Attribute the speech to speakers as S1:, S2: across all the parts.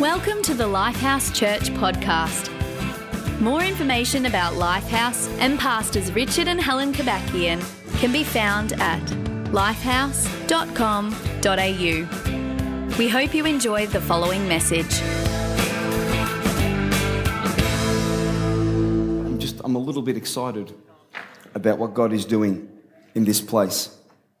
S1: Welcome to the Lifehouse Church podcast. More information about Lifehouse and pastors Richard and Helen Kabakian can be found at lifehouse.com.au. We hope you enjoy the following message.
S2: I'm a little bit excited about what God is doing in this place.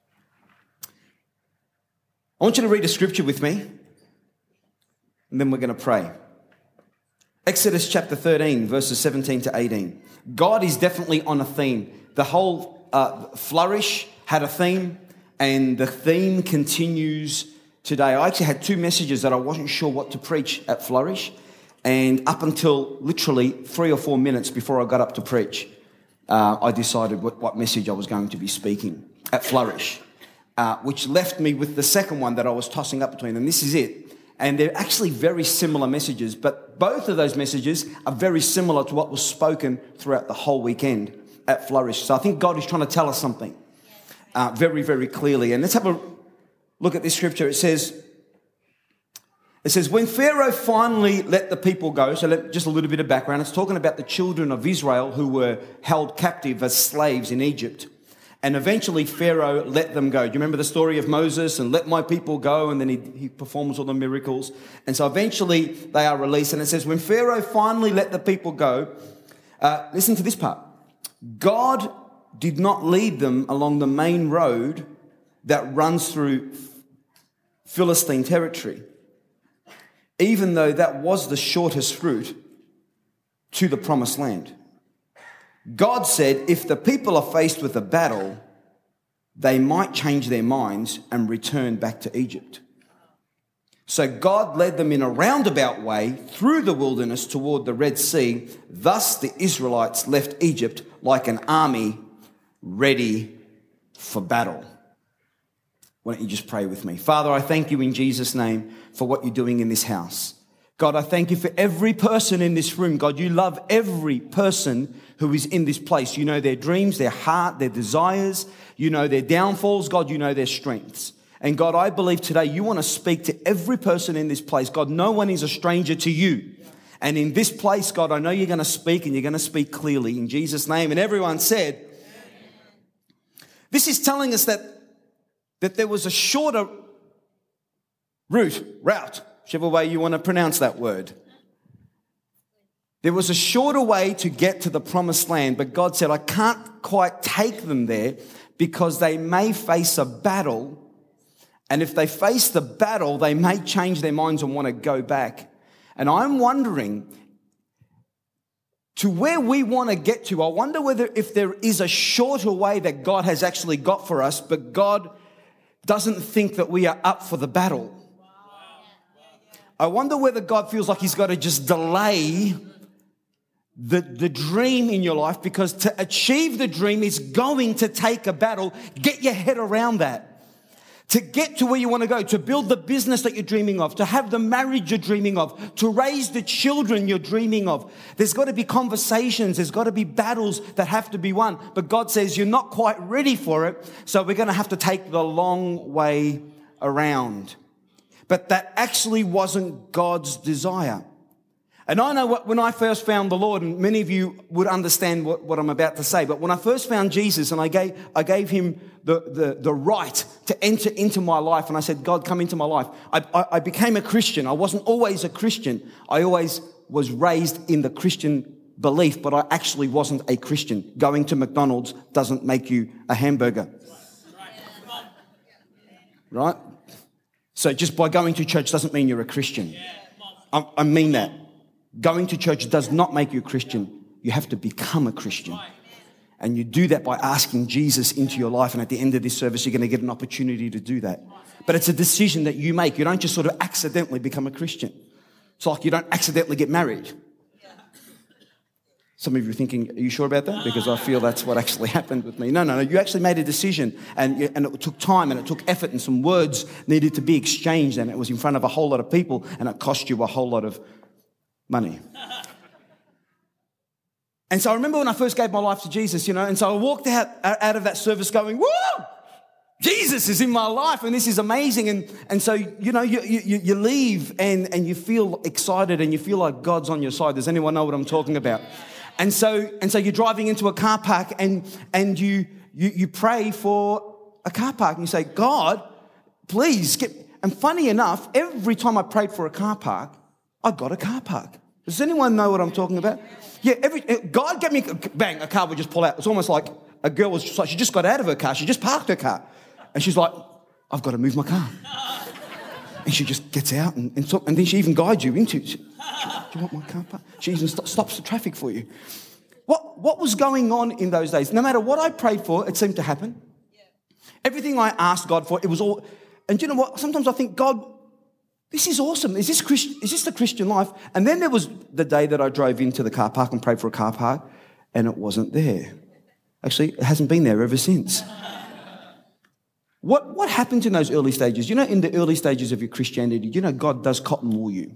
S2: I want you to read a scripture with me, and then we're going to pray. Exodus chapter 13, verses 17 to 18. God is definitely on a theme. The whole Flourish had a theme, and the theme continues today. I actually had two messages that I wasn't sure what to preach at Flourish, and up until literally 3 or 4 minutes before I got up to preach, I decided what message I was going to be speaking at Flourish, which left me with the second one that I was tossing up between, and this is it. And they're actually very similar messages, but both of those messages are very similar to what was spoken throughout the whole weekend at Flourish. So I think God is trying to tell us something very, very clearly. And let's have a look at this scripture. It says, when Pharaoh finally let the people go, so just a little bit of background, it's talking about the children of Israel who were held captive as slaves in Egypt. And eventually Pharaoh let them go. Do you remember the story of Moses and let my people go? And then he performs all the miracles. And so eventually they are released. And it says, when Pharaoh finally let the people go, listen to this part. God did not lead them along the main road that runs through Philistine territory, even though that was the shortest route to the promised land. God said if the people are faced with a battle, they might change their minds and return back to Egypt. So God led them in a roundabout way through the wilderness toward the Red Sea. Thus the Israelites left Egypt like an army ready for battle. Why don't you just pray with me? Father, I thank you in Jesus' name for what you're doing in this house. God, I thank you for every person in this room. God, you love every person who is in this place. You know their dreams, their heart, their desires. You know their downfalls. God, you know their strengths. And God, I believe today you want to speak to every person in this place. God, no one is a stranger to you. And in this place, God, I know you're going to speak and you're going to speak clearly in Jesus' name. And everyone said, this is telling us that there was a shorter route, whichever way you want to pronounce that word. There was a shorter way to get to the promised land, but God said, I can't quite take them there because they may face a battle. And if they face the battle, they may change their minds and want to go back. And I'm wondering, to where we want to get to, I wonder whether if there is a shorter way that God has actually got for us, but God doesn't think that we are up for the battle. I wonder whether God feels like he's got to just delay the dream in your life, because to achieve the dream is going to take a battle. Get your head around that. To get to where you want to go, to build the business that you're dreaming of, to have the marriage you're dreaming of, to raise the children you're dreaming of. There's got to be conversations. There's got to be battles that have to be won. But God says you're not quite ready for it, so we're going to have to take the long way around. But that actually wasn't God's desire. And I know when I first found the Lord, and many of you would understand what I'm about to say, but when I first found Jesus and I gave him the right to enter into my life, and I said, God, come into my life, I became a Christian. I wasn't always a Christian. I always was raised in the Christian belief, but I actually wasn't a Christian. Going to McDonald's doesn't make you a hamburger. Right? So just by going to church doesn't mean you're a Christian. I mean that. Going to church does not make you a Christian. You have to become a Christian. And you do that by asking Jesus into your life. And at the end of this service, you're going to get an opportunity to do that. But it's a decision that you make. You don't just sort of accidentally become a Christian. It's like you don't accidentally get married. Some of you are thinking, are you sure about that? Because I feel that's what actually happened with me. No. You actually made a decision, and it took time and it took effort, and some words needed to be exchanged, and it was in front of a whole lot of people, and it cost you a whole lot of money. And so I remember when I first gave my life to Jesus, and so I walked out of that service going, woo! Jesus is in my life and this is amazing. And so, you leave and you feel excited and you feel like God's on your side. Does anyone know what I'm talking about? And so you're driving into a car park and you pray for a car park and you say, God, please get... And funny enough, every time I prayed for a car park, I got a car park. Does anyone know what I'm talking about? Yeah, God gave me... Bang, a car would just pull out. It's almost like a girl was just like, she just got out of her car. She just parked her car. And she's like, I've got to move my car. And she just gets out and then she even guides you into... Do you want my car park? She even stops the traffic for you. What was going on in those days? No matter what I prayed for, it seemed to happen. Everything I asked God for, it was all... And you know what? Sometimes I think, God, this is awesome. Is this the Christian life? And then there was the day that I drove into the car park and prayed for a car park, and it wasn't there. Actually, it hasn't been there ever since. What happened in those early stages? In the early stages of your Christianity, God does cotton wool you.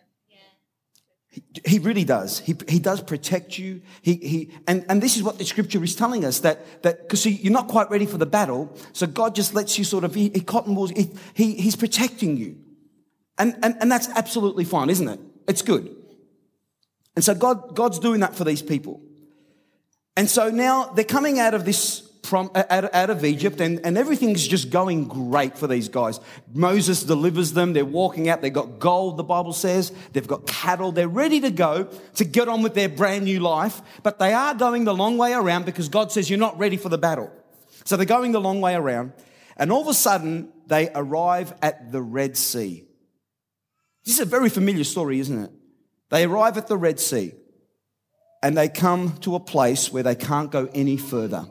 S2: He really does. He does protect you. And this is what the scripture is telling us, that because you're not quite ready for the battle, so God just lets you sort of, he cotton wools, he's protecting you. And that's absolutely fine, isn't it? It's good. And so God's doing that for these people. And so now they're coming out of this, out of Egypt, and everything's just going great for these guys. Moses delivers them. They're walking out. They've got gold, the Bible says. They've got cattle. They're ready to go to get on with their brand new life. But they are going the long way around because God says you're not ready for the battle. So they're going the long way around. And all of a sudden, they arrive at the Red Sea. This is a very familiar story, isn't it? They arrive at the Red Sea. And they come to a place where they can't go any further.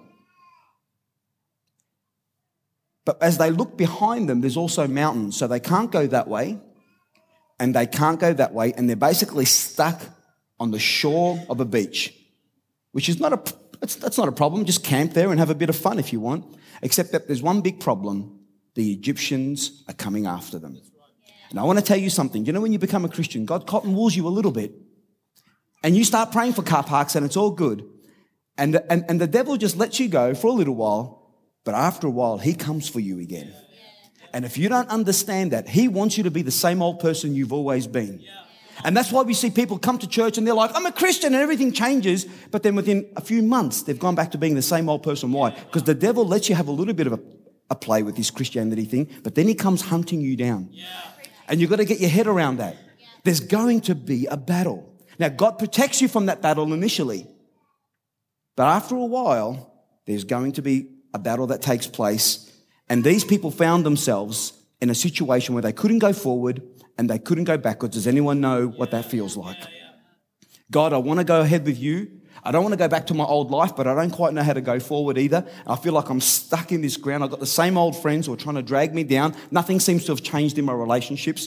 S2: But as they look behind them, there's also mountains. So they can't go that way, and they can't go that way, and they're basically stuck on the shore of a beach, which is that's not a problem. Just camp there and have a bit of fun if you want. Except that there's one big problem. The Egyptians are coming after them. And I want to tell you something. When you become a Christian, God cotton wools you a little bit, and you start praying for car parks, and it's all good. And the devil just lets you go for a little while. But after a while, he comes for you again. And if you don't understand that, he wants you to be the same old person you've always been. And that's why we see people come to church and they're like, I'm a Christian, and everything changes. But then within a few months, they've gone back to being the same old person. Why? Because the devil lets you have a little bit of a play with this Christianity thing, but then he comes hunting you down. And you've got to get your head around that. There's going to be a battle. Now, God protects you from that battle initially. But after a while, there's going to be a battle that takes place, and these people found themselves in a situation where they couldn't go forward and they couldn't go backwards. Does anyone know what that feels like? God, I want to go ahead with you. I don't want to go back to my old life, but I don't quite know how to go forward either. I feel like I'm stuck in this ground. I've got the same old friends who are trying to drag me down. Nothing seems to have changed in my relationships.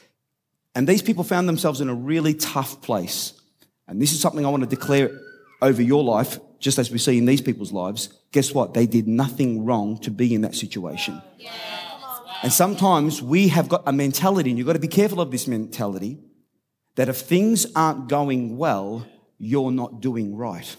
S2: And these people found themselves in a really tough place. And this is something I want to declare over your life, just as we see in these people's lives. Guess what? They did nothing wrong to be in that situation. And sometimes we have got a mentality, and you've got to be careful of this mentality, that if things aren't going well, you're not doing right.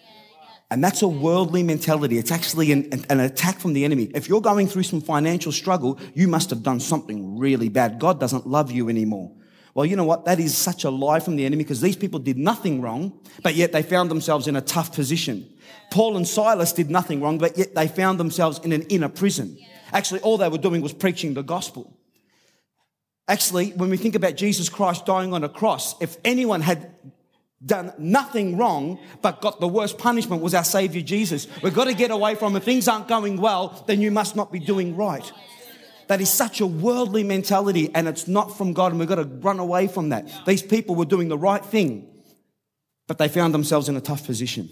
S2: And that's a worldly mentality. It's actually an attack from the enemy. If you're going through some financial struggle, you must have done something really bad. God doesn't love you anymore. Well, you know what? That is such a lie from the enemy, because these people did nothing wrong, but yet they found themselves in a tough position. Paul and Silas did nothing wrong, but yet they found themselves in an inner prison. Actually, all they were doing was preaching the gospel. Actually, when we think about Jesus Christ dying on a cross, if anyone had done nothing wrong but got the worst punishment, was our Savior Jesus. We've got to get away from it. If things aren't going well, then you must not be doing right. That is such a worldly mentality, and it's not from God, and we've got to run away from that. These people were doing the right thing, but they found themselves in a tough position.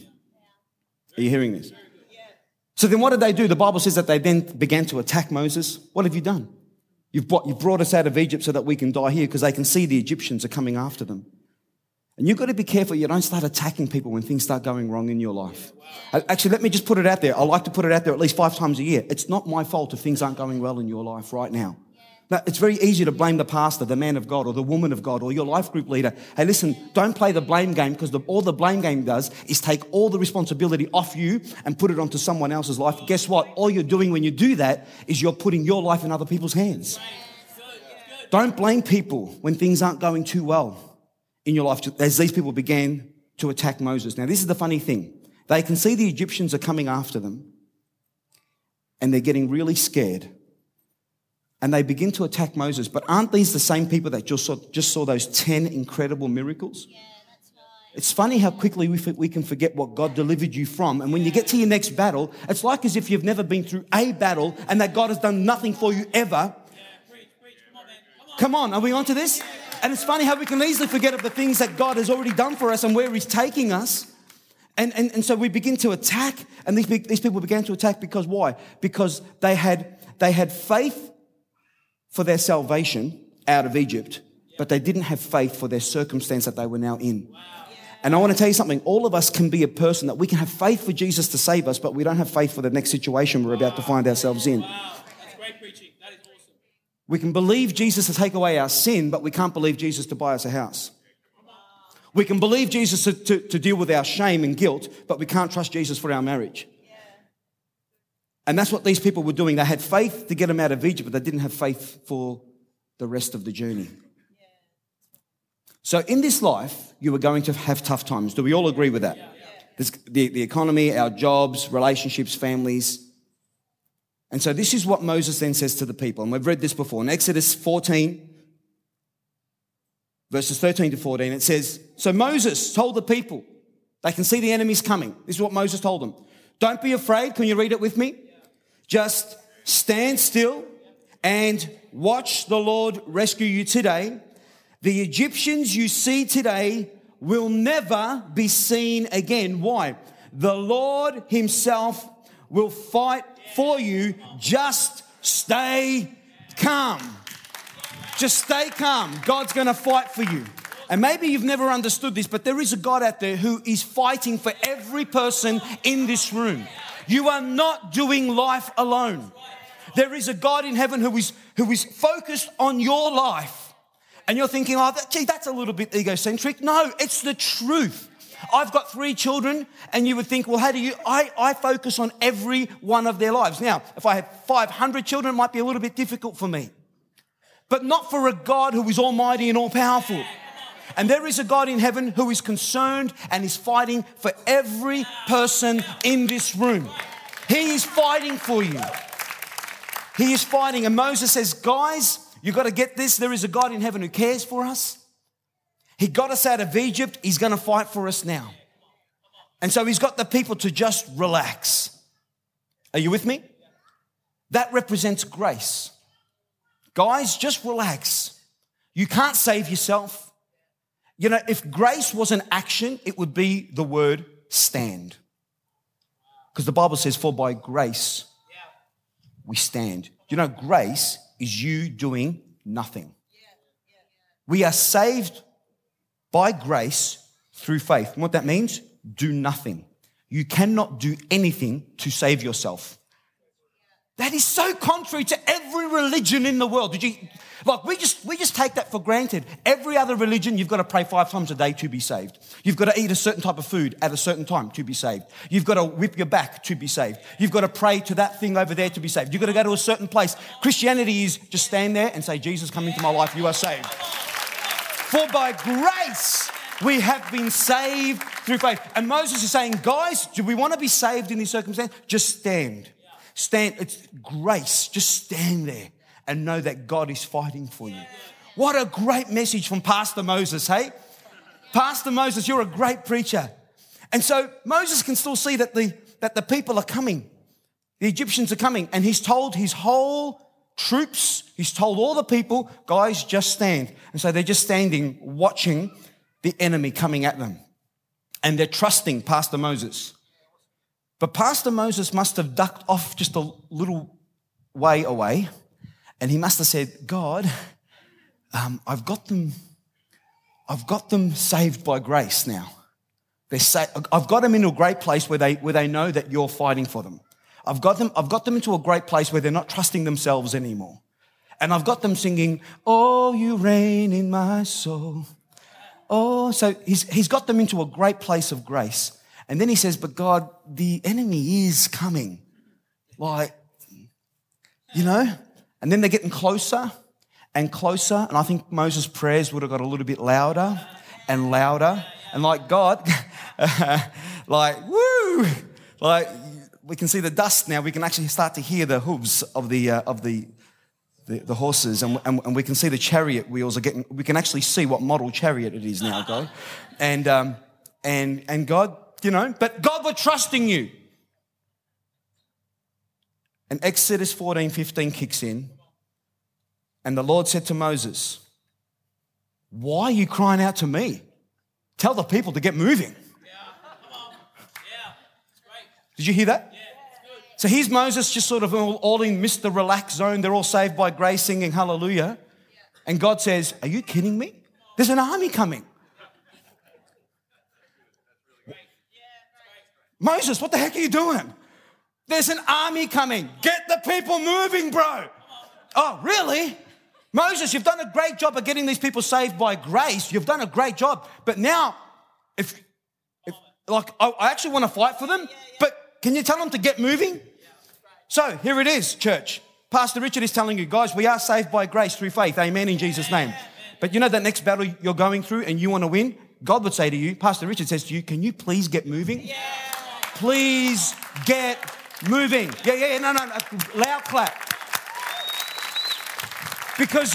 S2: Are you hearing this? So then what did they do? The Bible says that they then began to attack Moses. What have you done? You've brought us out of Egypt so that we can die here, because they can see the Egyptians are coming after them. And you've got to be careful you don't start attacking people when things start going wrong in your life. Actually, let me just put it out there. I like to put it out there at least 5 times a year. It's not my fault if things aren't going well in your life right now. Now, it's very easy to blame the pastor, the man of God, or the woman of God, or your life group leader. Hey, listen, don't play the blame game, because all the blame game does is take all the responsibility off you and put it onto someone else's life. Guess what? All you're doing when you do that is you're putting your life in other people's hands. Don't blame people when things aren't going too well in your life, as these people began to attack Moses. Now, this is the funny thing. They can see the Egyptians are coming after them, and they're getting really scared. And they begin to attack Moses. But aren't these the same people that just saw those 10 incredible miracles? Yeah, that's right. It's funny how quickly we can forget what God delivered you from. And when you get to your next battle, it's like as if you've never been through a battle and that God has done nothing for you ever. Yeah, preach. Come on, man. Come on, are we on to this? And it's funny how we can easily forget of the things that God has already done for us and where He's taking us. And so we begin to attack. And these people began to attack because why? Because they had faith for their salvation out of Egypt, but they didn't have faith for their circumstance that they were now in. Wow. And I want to tell you something. All of us can be a person that we can have faith for Jesus to save us, but we don't have faith for the next situation we're about to find ourselves in.
S3: Wow. That's great preaching. That is awesome.
S2: We can believe Jesus to take away our sin, but we can't believe Jesus to buy us a house. We can believe Jesus to deal with our shame and guilt, but we can't trust Jesus for our marriage. And that's what these people were doing. They had faith to get them out of Egypt, but they didn't have faith for the rest of the journey. So in this life, you are going to have tough times. Do we all agree with that? The economy, our jobs, relationships, families. And so this is what Moses then says to the people. And we've read this before. In Exodus 14, verses 13 to 14, it says, so Moses told the people, they can see the enemies coming. This is what Moses told them. Don't be afraid. Can you read it with me? Just stand still and watch the Lord rescue you today. The Egyptians you see today will never be seen again. Why? The Lord Himself will fight for you. Just stay calm. Just stay calm. God's going to fight for you. And maybe you've never understood this, but there is a God out there who is fighting for every person in this room. You are not doing life alone. There is a God in heaven who is focused on your life. And you're thinking, that's a little bit egocentric. No, it's the truth. I've got 3 children, and you would think, well, how do you... I focus on every one of their lives. Now, if I have 500 children, it might be a little bit difficult for me. But not for a God who is almighty and all-powerful. And there is a God in heaven who is concerned and is fighting for every person in this room. He is fighting for you. He is fighting. And Moses says, guys, you've got to get this. There is a God in heaven who cares for us. He got us out of Egypt. He's going to fight for us now. And so he's got the people to just relax. Are you with me? That represents grace. Guys, just relax. You can't save yourself. You know, if grace was an action, it would be the word stand. Because the Bible says, for by grace we stand. You know, grace is you doing nothing. We are saved by grace through faith. And what that means? Do nothing. You cannot do anything to save yourself. That is so contrary to every religion in the world. We just take that for granted. Every other religion, you've got to pray 5 times a day to be saved. You've got to eat a certain type of food at a certain time to be saved. You've got to whip your back to be saved. You've got to pray to that thing over there to be saved. You've got to go to a certain place. Christianity is just stand there and say, Jesus, come into my life, you are saved. For by grace we have been saved through faith. And Moses is saying, guys, do we want to be saved in this circumstance? Just stand. Stand. It's grace. Just stand there and know that God is fighting for you. What a great message from Pastor Moses, hey? Pastor Moses, you're a great preacher. And so Moses can still see that the people are coming. The Egyptians are coming. And he's told his whole troops, he's told all the people, guys, just stand. And so they're just standing, watching the enemy coming at them. And they're trusting Pastor Moses. But Pastor Moses must have ducked off just a little way away. And he must have said, God, I've got them saved by grace now. I've got them into a great place where they know that you're fighting for them. I've got them into a great place where they're not trusting themselves anymore. And I've got them singing, oh, you reign in my soul. Oh, so he's got them into a great place of grace. And then he says, but God, the enemy is coming. Like, you know? And then they're getting closer and closer. And I think Moses' prayers would have got a little bit louder and louder. And like, God, like, woo! Like, we can see the dust now. We can actually start to hear the hooves of the horses, and we can see the chariot wheels are getting. We can actually see what model chariot it is now, God, and God, you know. But God, we're trusting you. And Exodus 14:15 kicks in, and the Lord said to Moses, "Why are you crying out to me? Tell the people to get moving." Did you hear that? Yeah, so here's Moses just sort of all in Mr. Relax zone. They're all saved by grace singing hallelujah. And God says, are you kidding me? There's an army coming. Moses, what the heck are you doing? There's an army coming. Get the people moving, bro. Oh, really? Moses, you've done a great job of getting these people saved by grace. You've done a great job. But now, if like, I actually want to fight for them, but can you tell them to get moving? So here it is, church. Pastor Richard is telling you, guys, we are saved by grace through faith. Amen, in Jesus' name. But you know that next battle you're going through and you want to win? God would say to you, Pastor Richard says to you, can you please get moving? Please get moving. Yeah, no, loud clap. Because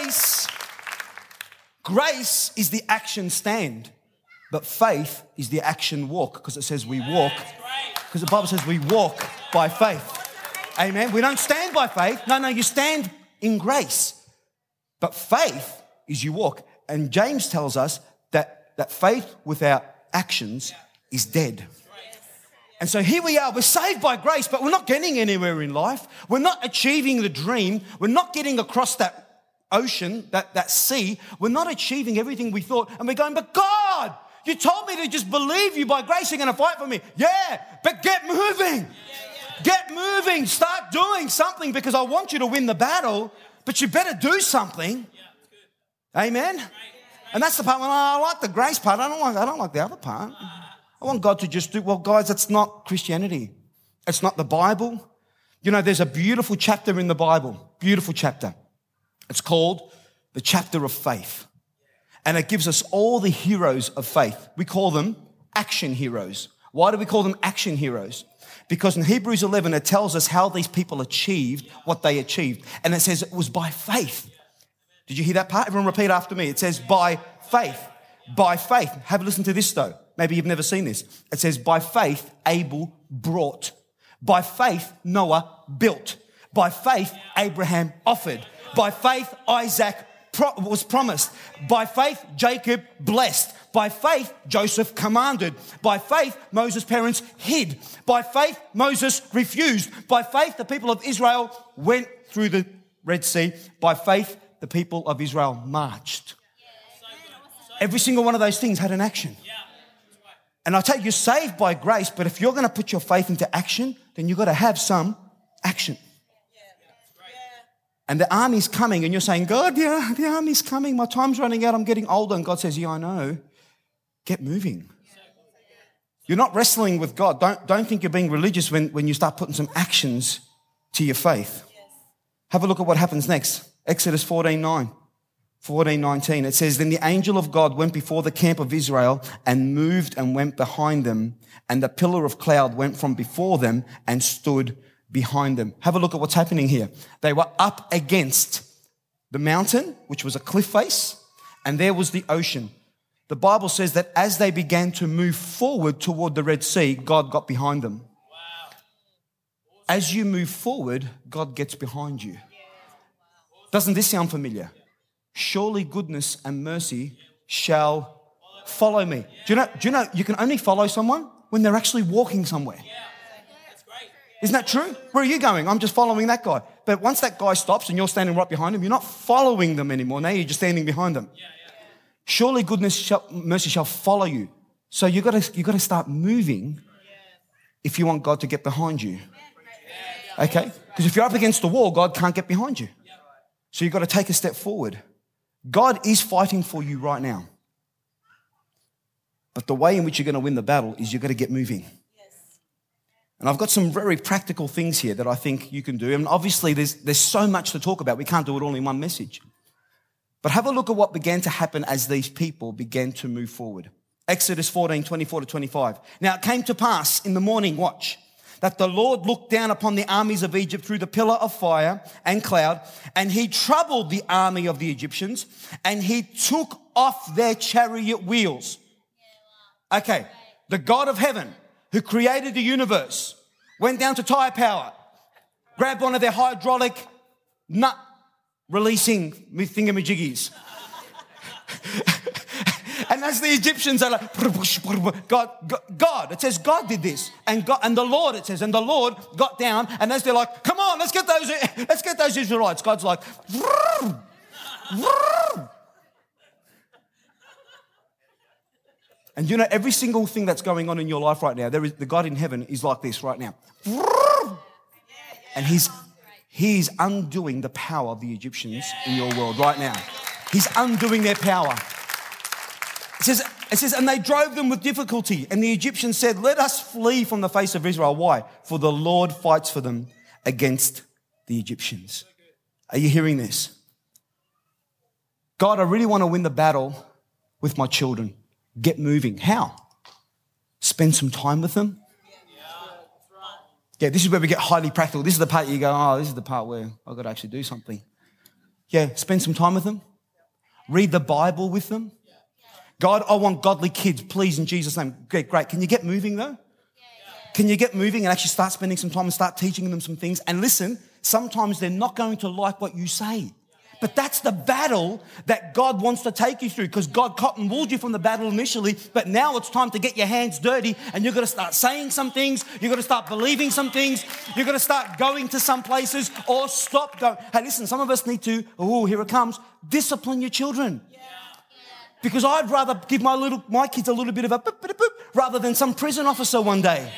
S2: grace is the action stand, but faith is the action walk, because it says we walk. Because the Bible says we walk by faith. Amen. We don't stand by faith. No, you stand in grace. But faith is you walk. And James tells us that faith without actions is dead. And so here we are. We're saved by grace, but we're not getting anywhere in life. We're not achieving the dream. We're not getting across that ocean, that sea. We're not achieving everything we thought. And we're going, but God, you told me to just believe you by grace. You're going to fight for me. Yeah, but get moving. Get moving. Start doing something, because I want you to win the battle, but you better do something. Amen? And that's the part when I like the grace part. I don't like the other part. I want God to just do, well, guys, that's not Christianity. It's not the Bible. You know, there's a beautiful chapter in the Bible. Beautiful chapter. It's called the chapter of faith. And it gives us all the heroes of faith. We call them action heroes. Why do we call them action heroes? Because in Hebrews 11, it tells us how these people achieved what they achieved. And it says it was by faith. Did you hear that part? Everyone repeat after me. It says by faith. By faith. Have a listen to this though. Maybe you've never seen this. It says by faith, Abel brought. By faith, Noah built. By faith, Abraham offered. By faith, Isaac was promised. By faith, Jacob blessed. By faith, Joseph commanded. By faith, Moses' parents hid. By faith, Moses refused. By faith, the people of Israel went through the Red Sea. By faith, the people of Israel marched. Every single one of those things had an action. And I tell you, you're saved by grace, but if you're going to put your faith into action, then you've got to have some action. And the army's coming, and you're saying, God, yeah, the army's coming. My time's running out. I'm getting older. And God says, yeah, I know. Get moving. You're not wrestling with God. Don't think you're being religious when you start putting some actions to your faith. Have a look at what happens next. Exodus 14:19. It says, then the angel of God went before the camp of Israel and moved and went behind them. And the pillar of cloud went from before them and stood behind them. Have a look at what's happening here. They were up against the mountain, which was a cliff face, and there was the ocean. The Bible says that as they began to move forward toward the Red Sea, God got behind them. Wow. As you move forward, God gets behind you. Doesn't this sound familiar? Surely goodness and mercy shall follow me. Do you know you can only follow someone when they're actually walking somewhere? Isn't that true? Where are you going? I'm just following that guy. But once that guy stops and you're standing right behind him, you're not following them anymore. Now you're just standing behind them. Surely goodness, mercy shall follow you. So you got to start moving if you want God to get behind you. Okay? Because if you're up against the wall, God can't get behind you. So you've got to take a step forward. God is fighting for you right now. But the way in which you're going to win the battle is you've got to get moving. And I've got some very practical things here that I think you can do. And obviously there's so much to talk about. We can't do it all in one message. But have a look at what began to happen as these people began to move forward. Exodus 14, 24 to 25. Now it came to pass in the morning, watch, that the Lord looked down upon the armies of Egypt through the pillar of fire and cloud, and he troubled the army of the Egyptians, and he took off their chariot wheels. Okay, the God of heaven, who created the universe, went down to tire power, grabbed one of their hydraulic nut releasing thingamajiggies. And as the Egyptians are like, God, it says God did this. And the Lord, it says, and the Lord got down, and as they're like, come on, let's get those Israelites. God's like, vroom, vroom. And you know, every single thing that's going on in your life right now, the God in heaven is like this right now. And he's undoing the power of the Egyptians in your world right now. He's undoing their power. It says, and they drove them with difficulty. And the Egyptians said, let us flee from the face of Israel. Why? For the Lord fights for them against the Egyptians. Are you hearing this? God, I really want to win the battle with my children. Get moving. How? Spend some time with them. Yeah, this is where we get highly practical. This is the part you go, oh, this is the part where I've got to actually do something. Yeah, spend some time with them. Read the Bible with them. God, I want godly kids, please, in Jesus' name. Great. Can you get moving, though? Can you get moving and actually start spending some time and start teaching them some things? And listen, sometimes they're not going to like what you say. But that's the battle that God wants to take you through, because God cotton wooled you from the battle initially, but now it's time to get your hands dirty and you've got to start saying some things, you've got to start believing some things, you've got to start going to some places or stop going. Hey, listen, some of us need to, here it comes, discipline your children. Because I'd rather give my kids a little bit of a boop, boop, boop, rather than some prison officer one day.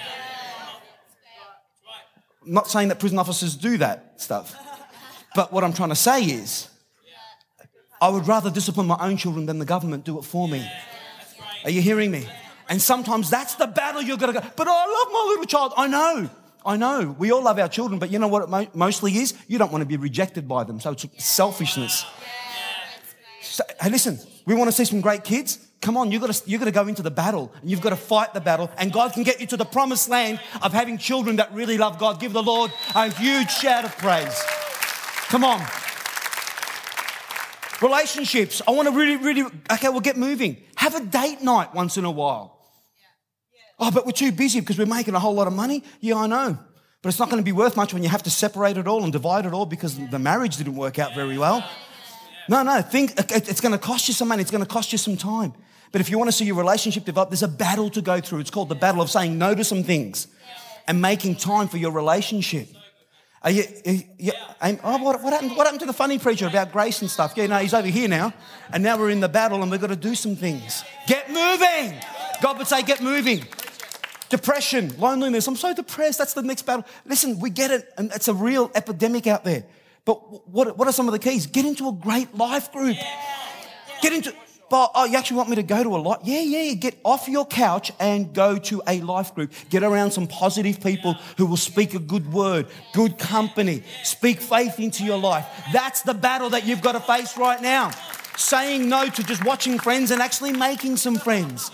S2: I'm not saying that prison officers do that stuff. But what I'm trying to say is, I would rather discipline my own children than the government do it for me. Are you hearing me? And sometimes that's the battle you're going to go, but I love my little child. I know. We all love our children, but you know what it mostly is? You don't want to be rejected by them. So it's selfishness. So, hey, listen, we want to see some great kids. Come on, you've got to go into the battle and you've got to fight the battle, and God can get you to the promised land of having children that really love God. Give the Lord a huge shout of praise. Come on. Relationships. I want to really, okay, we'll get moving. Have a date night once in a while. Oh, but we're too busy because we're making a whole lot of money. Yeah, I know. But it's not going to be worth much when you have to separate it all and divide it all because the marriage didn't work out very well. No, it's going to cost you some money. It's going to cost you some time. But if you want to see your relationship develop, there's a battle to go through. It's called the battle of saying no to some things and making time for your relationship. What happened to the funny preacher about grace and stuff? Yeah, no, he's over here now. And now we're in the battle and we've got to do some things. Get moving. God would say, get moving. Depression, loneliness. I'm so depressed. That's the next battle. Listen, we get it. And it's a real epidemic out there. But what are some of the keys? Get into a great life group. Get into... Oh, you actually want me to go to a lot? Yeah. Get off your couch and go to a life group. Get around some positive people who will speak a good word, good company, speak faith into your life. That's the battle that you've got to face right now. Saying no to just watching friends and actually making some friends.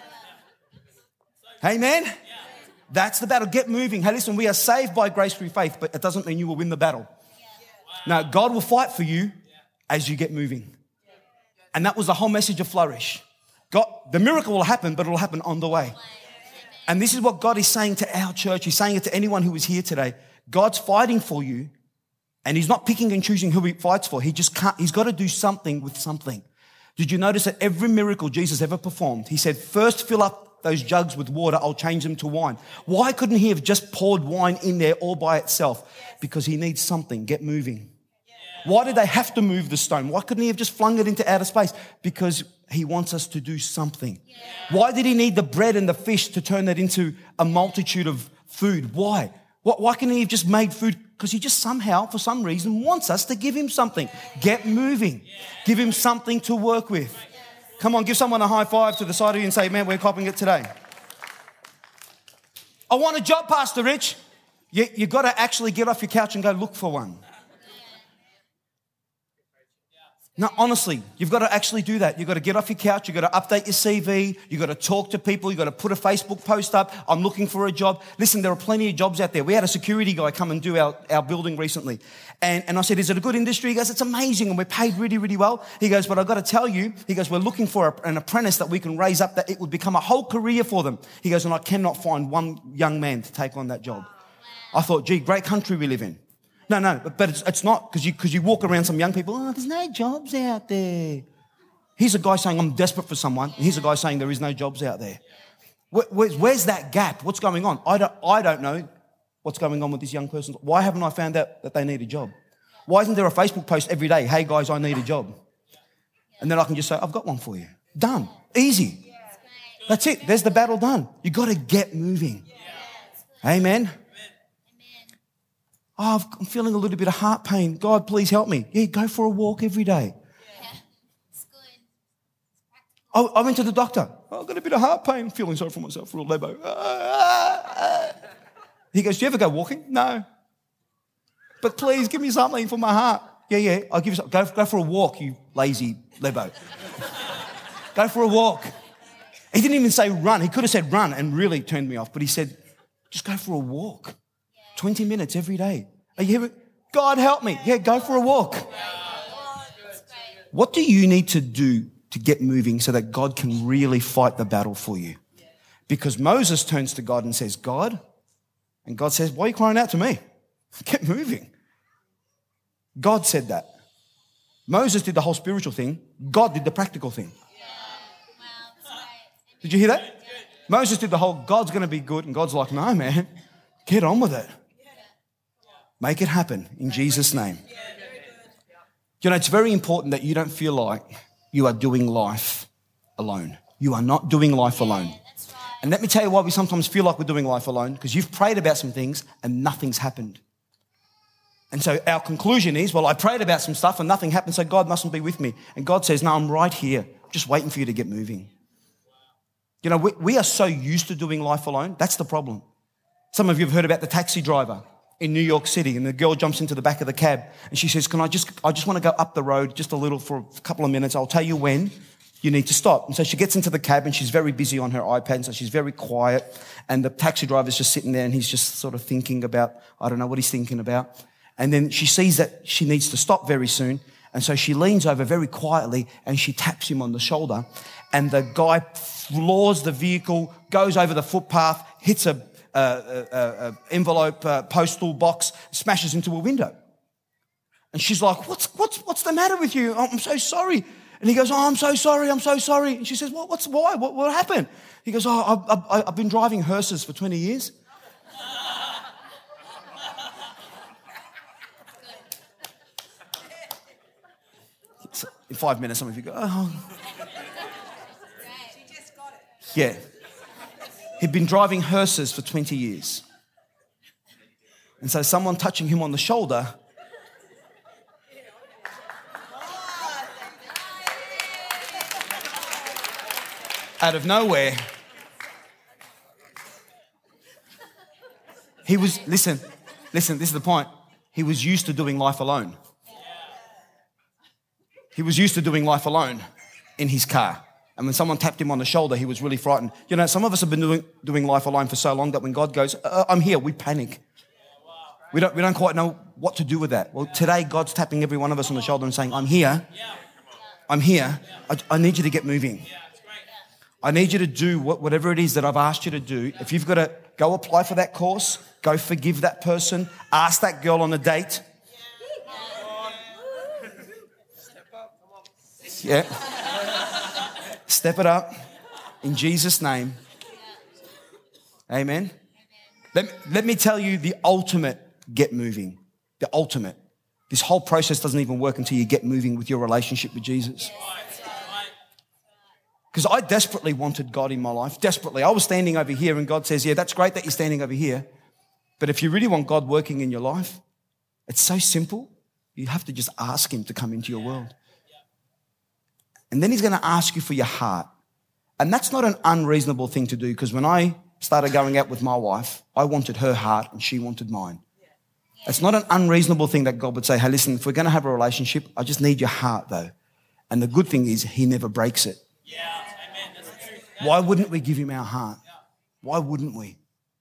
S2: Amen? That's the battle. Get moving. Hey, listen, we are saved by grace through faith, but it doesn't mean you will win the battle. No, God will fight for you as you get moving. And that was the whole message of Flourish. The miracle will happen, but it will happen on the way. And this is what God is saying to our church. He's saying it to anyone who is here today. God's fighting for you, and he's not picking and choosing who he fights for. He's got to do something with something. Did you notice that every miracle Jesus ever performed, he said, first fill up those jugs with water, I'll change them to wine. Why couldn't he have just poured wine in there all by itself? Because he needs something. Get moving. Why did they have to move the stone? Why couldn't he have just flung it into outer space? Because he wants us to do something. Why did he need the bread and the fish to turn that into a multitude of food? Why? Why couldn't he have just made food Because he just somehow, for some reason, wants us to give him something. Get moving. Give him something to work with. Come on, give someone a high five to the side of you and say, man, we're copping it today. I want a job, Pastor Rich. You've got to actually get off your couch and go look for one. No, honestly, you've got to actually do that. You've got to get off your couch. You've got to update your CV. You've got to talk to people. You've got to put a Facebook post up. I'm looking for a job. Listen, there are plenty of jobs out there. We had a security guy come and do our building recently. And I said, is it a good industry? He goes, it's amazing and we're paid really, really well. He goes, but I've got to tell you, he goes, we're looking for an apprentice that we can raise up that it would become a whole career for them. He goes, and I cannot find one young man to take on that job. I thought, gee, great country we live in. No, but it's not because you walk around some young people, there's no jobs out there. Here's a guy saying, I'm desperate for someone. And here's a guy saying there is no jobs out there. Where's that gap? What's going on? I don't know what's going on with this young person. Why haven't I found out that they need a job? Why isn't there a Facebook post every day, hey guys, I need a job? And then I can just say, I've got one for you. Done. Easy. That's it. There's the battle done. You got to get moving. Amen. Oh, I'm feeling a little bit of heart pain. God, please help me. Yeah, go for a walk every day.
S4: Yeah, it's good.
S2: I went to the doctor. I've got a bit of heart pain. Feeling sorry for myself, real lebo. He goes, do you ever go walking? No. But please give me something for my heart. Yeah, I'll give you something. Go for a walk, you lazy lebo. Go for a walk. He didn't even say run. He could have said run and really turned me off. But he said, just go for a walk. 20 minutes every day. Are you hearing? God help me. Yeah, go for a walk. What do you need to do to get moving so that God can really fight the battle for you? Because Moses turns to God and says, God, and God says, why are you crying out to me? Get moving. God said that. Moses did the whole spiritual thing. God did the practical thing. Did you hear that? Moses did the whole God's going to be good, and God's like, no, man, get on with it. Make it happen in Jesus' name. You know, it's very important that you don't feel like you are doing life alone. You are not doing life alone. And let me tell you why we sometimes feel like we're doing life alone, because you've prayed about some things and nothing's happened. And so our conclusion is, well, I prayed about some stuff and nothing happened, so God mustn't be with me. And God says, no, I'm right here, just waiting for you to get moving. You know, we are so used to doing life alone. That's the problem. Some of you have heard about the taxi driver in New York City, and the girl jumps into the back of the cab and she says, I just want to go up the road just a little for a couple of minutes. I'll tell you when you need to stop. And so she gets into the cab and she's very busy on her iPad, and so she's very quiet. And the taxi driver's just sitting there and he's just sort of thinking about, I don't know what he's thinking about. And then she sees that she needs to stop very soon. And so she leans over very quietly and she taps him on the shoulder. And the guy floors the vehicle, goes over the footpath, hits a envelope, postal box, smashes into a window. And she's like, what's the matter with you? Oh, I'm so sorry. And he goes, oh, I'm so sorry. And she says, why? What happened? He goes, I've been driving hearses for 20 years. In 5 minutes, some of you go, oh.
S4: She just got it.
S2: Yeah. He'd been driving hearses for 20 years. And so someone touching him on the shoulder out of nowhere, he was, listen, this is the point. He was used to doing life alone. He was used to doing life alone in his car. And when someone tapped him on the shoulder, he was really frightened. You know, some of us have been doing life alone for so long that when God goes, I'm here, we panic. We don't quite know what to do with that. Well, today God's tapping every one of us on the shoulder and saying, I'm here. I'm here. I need you to get moving. I need you to do whatever it is that I've asked you to do. If you've got to go apply for that course, go forgive that person, ask that girl on a date. Yeah. Step it up in Jesus' name. Amen. Let me tell you the ultimate get moving. The ultimate. This whole process doesn't even work until you get moving with your relationship with Jesus. Because I desperately wanted God in my life. Desperately. I was standing over here and God says, yeah, that's great that you're standing over here. But if you really want God working in your life, It's so simple. You have to just ask him to come into your world. And then he's going to ask you for your heart. And that's not an unreasonable thing to do, because when I started going out with my wife, I wanted her heart and she wanted mine. It's not an unreasonable thing that God would say, hey, listen, if we're going to have a relationship, I just need your heart though. And the good thing is he never breaks it.
S3: Yeah, amen. That's the truth.
S2: Why wouldn't we give him our heart? Why wouldn't we?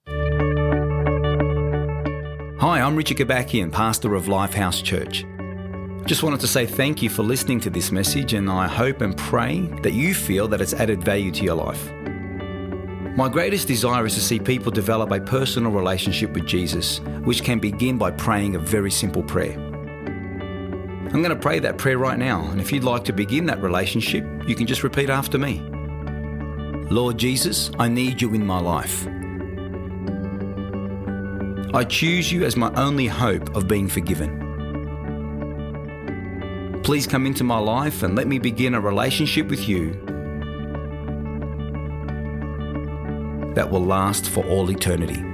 S5: Hi, I'm Richard Kabakian, pastor of Lifehouse Church. Just wanted to say thank you for listening to this message, and I hope and pray that you feel that it's added value to your life. My greatest desire is to see people develop a personal relationship with Jesus, which can begin by praying a very simple prayer. I'm going to pray that prayer right now, and if you'd like to begin that relationship, you can just repeat after me. Lord Jesus, I need you in my life. I choose you as my only hope of being forgiven. Please come into my life and let me begin a relationship with you that will last for all eternity.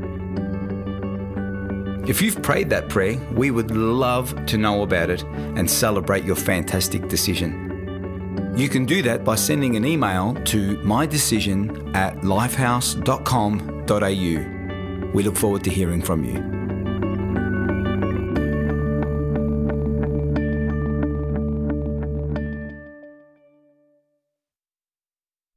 S5: If you've prayed that prayer, we would love to know about it and celebrate your fantastic decision. You can do that by sending an email to mydecision@lifehouse.com.au. We look forward to hearing from you.